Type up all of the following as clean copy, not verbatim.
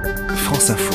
France Info.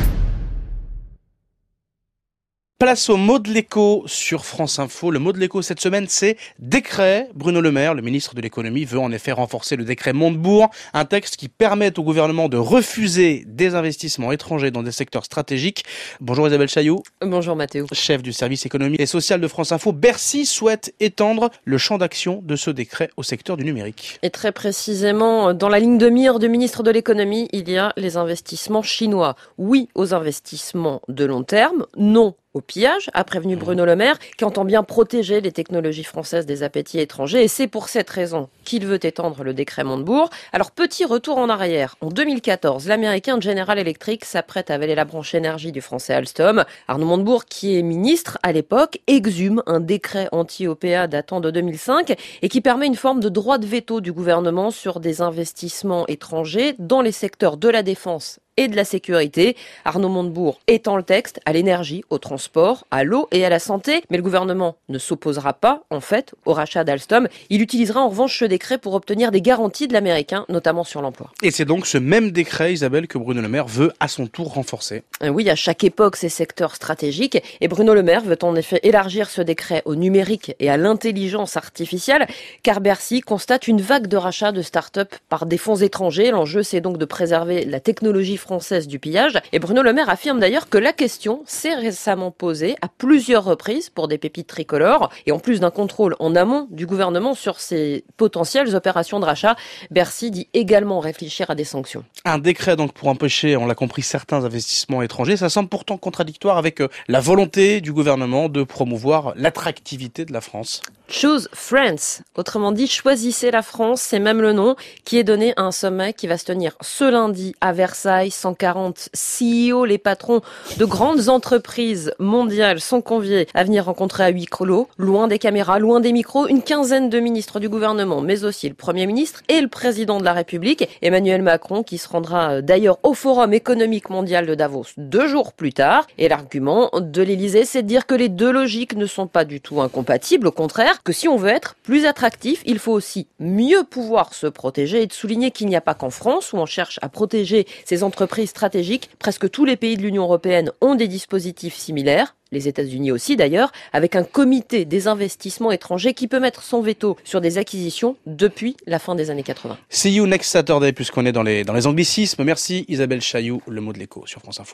Place au mot de l'écho sur France Info. Le mot de l'écho cette semaine, c'est décret. Bruno Le Maire, le ministre de l'économie, veut en effet renforcer le décret Montebourg, un texte qui permet au gouvernement de refuser des investissements étrangers dans des secteurs stratégiques. Bonjour Isabelle Chailloux. Bonjour Mathéo. Chef du service économique et social de France Info. Bercy souhaite étendre le champ d'action de ce décret au secteur du numérique. Et très précisément, dans la ligne de mire du ministre de l'économie, il y a les investissements chinois. Oui aux investissements de long terme, non au pillage, a prévenu Bruno Le Maire, qui entend bien protéger les technologies françaises des appétits étrangers. Et c'est pour cette raison qu'il veut étendre le décret Montebourg. Alors, petit retour en arrière. En 2014, l'américain General Electric s'apprête à avaler la branche énergie du français Alstom. Arnaud Montebourg, qui est ministre à l'époque, exhume un décret anti-OPA datant de 2005 et qui permet une forme de droit de veto du gouvernement sur des investissements étrangers dans les secteurs de la défense et de la sécurité. Arnaud Montebourg étend le texte à l'énergie, au transport, à l'eau et à la santé. Mais le gouvernement ne s'opposera pas, en fait, au rachat d'Alstom. Il utilisera en revanche ce décret pour obtenir des garanties de l'américain, notamment sur l'emploi. Et c'est donc ce même décret, Isabelle, que Bruno Le Maire veut à son tour renforcer. Oui, à chaque époque, ces secteurs stratégiques. Et Bruno Le Maire veut en effet élargir ce décret au numérique et à l'intelligence artificielle, car Bercy constate une vague de rachats de start-up par des fonds étrangers. L'enjeu, c'est donc de préserver la technologie française du pillage. Et Bruno Le Maire affirme d'ailleurs que la question s'est récemment posée à plusieurs reprises pour des pépites tricolores. Et en plus d'un contrôle en amont du gouvernement sur ces potentielles opérations de rachat, Bercy dit également réfléchir à des sanctions. Un décret donc pour empêcher, on l'a compris, certains investissements étrangers. Ça semble pourtant contradictoire avec la volonté du gouvernement de promouvoir l'attractivité de la France. Choose France, autrement dit choisissez la France, c'est même le nom qui est donné à un sommet qui va se tenir ce lundi à Versailles. 140 CEO, les patrons de grandes entreprises mondiales sont conviés à venir rencontrer à huis clos, loin des caméras, loin des micros, une quinzaine de ministres du gouvernement, mais aussi le Premier ministre et le Président de la République, Emmanuel Macron, qui se rendra d'ailleurs au Forum économique mondial de Davos 2 jours plus tard. Et l'argument de l'Élysée, c'est de dire que les deux logiques ne sont pas du tout incompatibles, au contraire, que si on veut être plus attractif, il faut aussi mieux pouvoir se protéger et de souligner qu'il n'y a pas qu'en France où on cherche à protéger ces entreprises stratégiques. Presque tous les pays de l'Union européenne ont des dispositifs similaires. Les États-Unis aussi d'ailleurs, avec un comité des investissements étrangers qui peut mettre son veto sur des acquisitions depuis la fin des années 80. See you next Saturday, puisqu'on est dans les anglicismes. Merci Isabelle Chailloux, le mot de l'écho sur France Info.